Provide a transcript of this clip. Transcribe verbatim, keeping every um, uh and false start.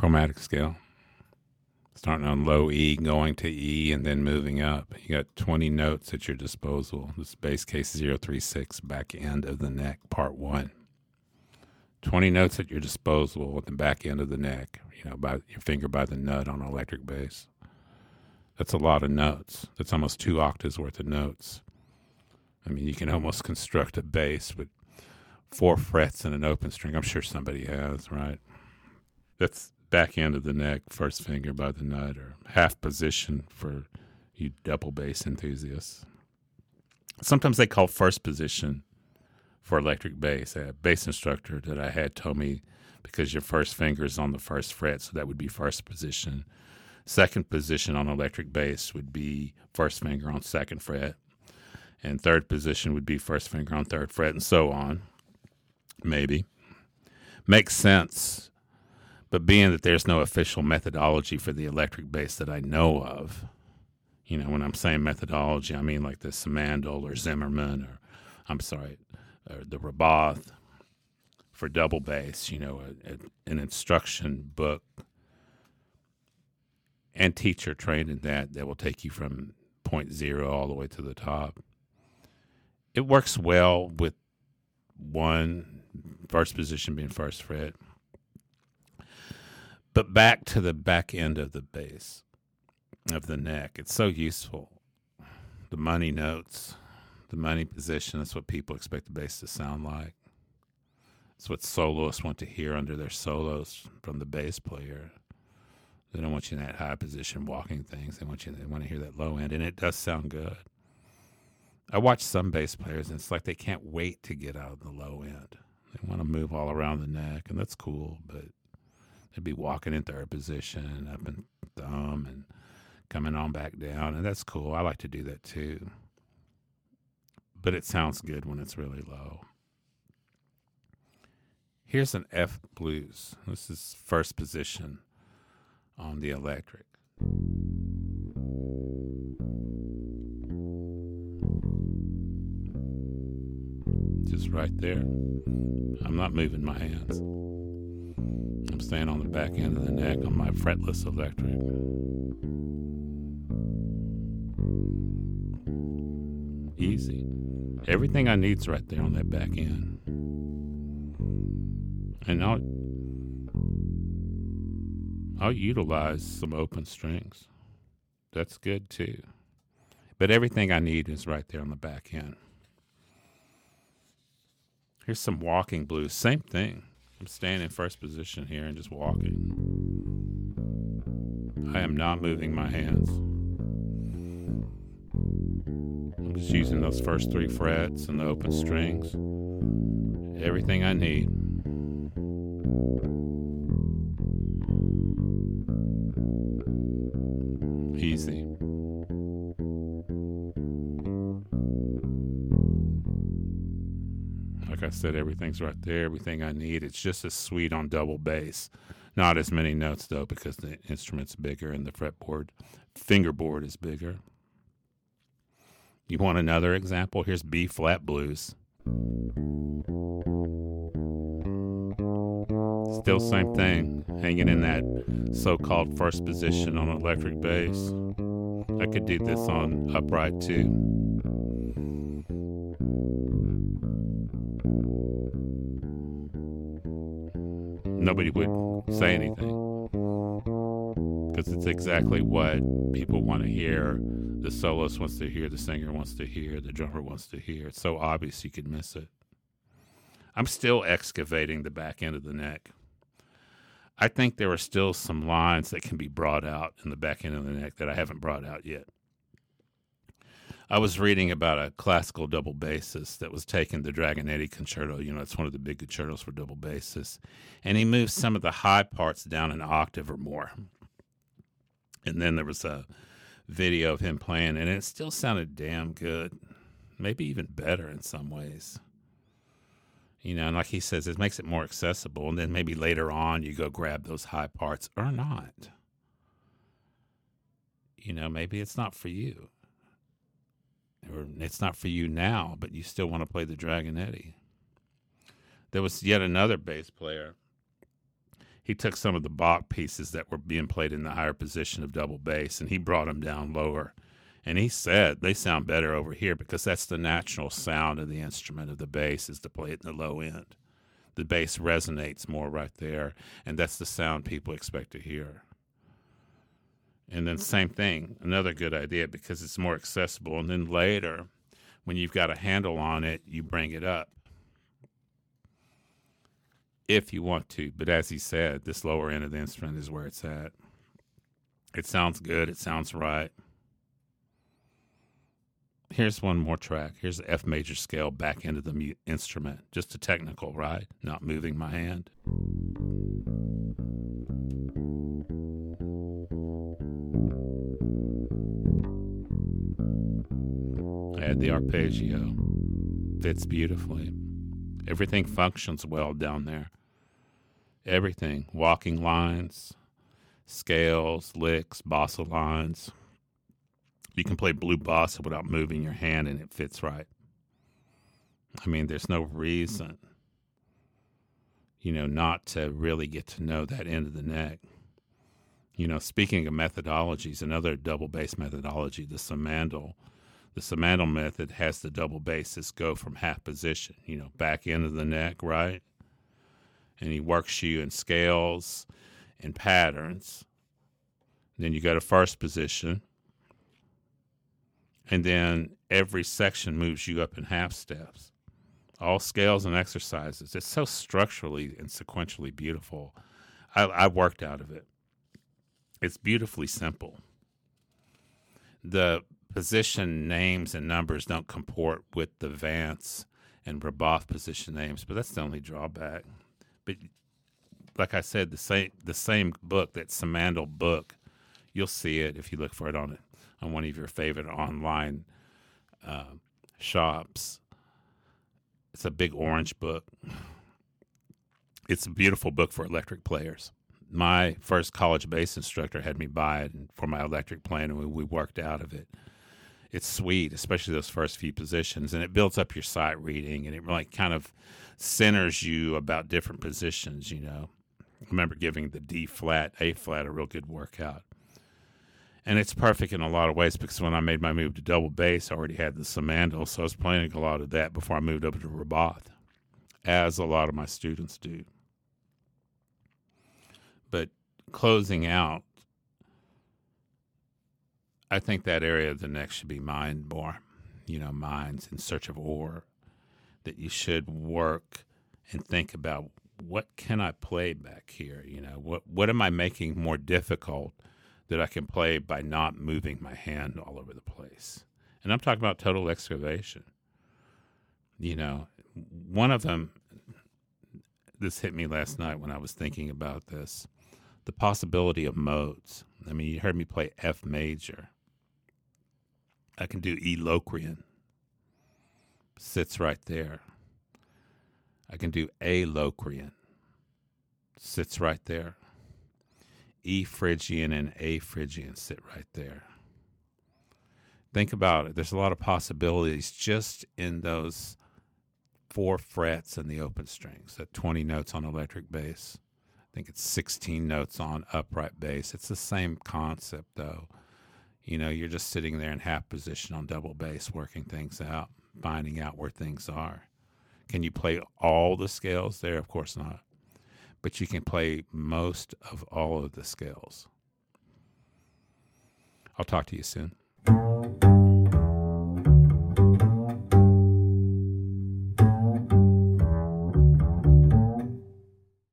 chromatic scale. Starting on low E, going to E, and then moving up. You got twenty notes at your disposal. This is bass case zero three six, back end of the neck, part one. twenty notes at your disposal at the back end of the neck, you know, by your finger by the nut on electric bass. That's a lot of notes. That's almost two octaves worth of notes. I mean, you can almost construct a bass with four frets and an open string. I'm sure somebody has, right? That's back end of the neck, first finger by the nut, or half position for you double bass enthusiasts. Sometimes they call first position for electric bass. A bass instructor that I had told me because your first finger is on the first fret, so that would be first position. Second position on electric bass would be first finger on second fret. And third position would be first finger on third fret, and so on. Maybe. Makes sense. But being that there's no official methodology for the electric bass that I know of, you know, when I'm saying methodology, I mean like the Simandl or Zimmerman, or, I'm sorry, or the Roboth for double bass, you know, a, a, an instruction book and teacher trained in that that will take you from point zero all the way to the top. It works well with one, first position being first fret. But back to the back end of the bass, of the neck. It's so useful. The money notes, the money position, that's what people expect the bass to sound like. It's what soloists want to hear under their solos from the bass player. They don't want you in that high position walking things. They want you. They want to hear that low end, and it does sound good. I watch some bass players, and it's like they can't wait to get out of the low end. They want to move all around the neck, and that's cool, but they'd be walking in third position, up and thumb, and coming on back down, and that's cool. I like to do that too. But it sounds good when it's really low. Here's an F blues. This is first position on the electric. Just right there. I'm not moving my hands. I'm staying on the back end of the neck on my fretless electric. Easy. Everything I need's right there on that back end. And I'll I'll utilize some open strings. That's good too. But everything I need is right there on the back end. Here's some walking blues. Same thing. I'm staying in first position here and just walking. I am not moving my hands. I'm just using those first three frets and the open strings. Everything I need. Easy. Like I said, everything's right there, everything I need. It's just as sweet on double bass. Not as many notes, though, because the instrument's bigger and the fretboard, fingerboard is bigger. You want another example? Here's B flat blues. Still same thing, hanging in that so-called first position on electric bass. I could do this on upright too. Nobody would say anything because it's exactly what people want to hear. The soloist wants to hear, the singer wants to hear, the drummer wants to hear. It's so obvious you could miss it. I'm still excavating the back end of the neck. I think there are still some lines that can be brought out in the back end of the neck that I haven't brought out yet. I was reading about a classical double bassist that was taking the Dragonetti concerto. You know, it's one of the big concertos for double bassists. And he moved some of the high parts down an octave or more. And then there was a video of him playing, and it still sounded damn good. Maybe even better in some ways. You know, and like he says, it makes it more accessible. And then maybe later on you go grab those high parts or not. You know, maybe it's not for you. Or it's not for you now, but you still want to play the Dragonetti. There was yet another bass player. he took some of the Bach pieces that were being played in the higher position of double bass, and he brought them down lower. And he said they sound better over here because that's the natural sound of the instrument of the bass, is to play it in the low end. The bass resonates more right there, and that's the sound people expect to hear. And then same thing, another good idea because it's more accessible. And then later, when you've got a handle on it, you bring it up if you want to. But as he said, this lower end of the instrument is where it's at. It sounds good. It sounds right. Here's one more track. Here's the F major scale back into the mu- instrument. Just a technical, right? Not moving my hand. Add the arpeggio. Fits beautifully. Everything functions well down there. Everything. Walking lines, scales, licks, bossa lines. You can play blue bossa without moving your hand and it fits right. I mean, there's no reason, you know, not to really get to know that end of the neck. You know, speaking of methodologies, another double bass methodology, the Simandl. The Simandl method has the double basses go from half position, you know, back into the neck, right? And he works you in scales and patterns. Then you go to first position. And then every section moves you up in half steps. All scales and exercises. It's so structurally and sequentially beautiful. I, I worked out of it. It's beautifully simple. The position names and numbers don't comport with the Vance and Roboff position names, but that's the only drawback. But like I said, the same the same book, that Simandl book, you'll see it if you look for it on it on one of your favorite online uh, shops. It's a big orange book. It's a beautiful book for electric players. My first college bass instructor had me buy it for my electric playing, and we, we worked out of it. It's sweet, especially those first few positions, and it builds up your sight reading, and it like kind of centers you about different positions, you know. I remember giving the D flat, A flat a real good workout. And it's perfect in a lot of ways because when I made my move to double bass, I already had the Simandl, so I was playing a lot of that before I moved over to Roboth, as a lot of my students do. But closing out, I think that area of the neck should be mined more, you know, minds in search of ore, that you should work and think about, what can I play back here? You know, what what am I making more difficult that I can play by not moving my hand all over the place? And I'm talking about total excavation. You know, one of them, this hit me last night when I was thinking about this, the possibility of modes. I mean, you heard me play F major. I can do E Locrian. Sits right there. I can do A Locrian. Sits right there. E Phrygian and A Phrygian sit right there. Think about it. There's a lot of possibilities just in those four frets in the open strings, at twenty notes on electric bass. I think it's sixteen notes on upright bass. It's the same concept, though. You know, you're just sitting there in half position on double bass, working things out, finding out where things are. Can you play all the scales there? Of course not. But you can play most of all of the scales. I'll talk to you soon.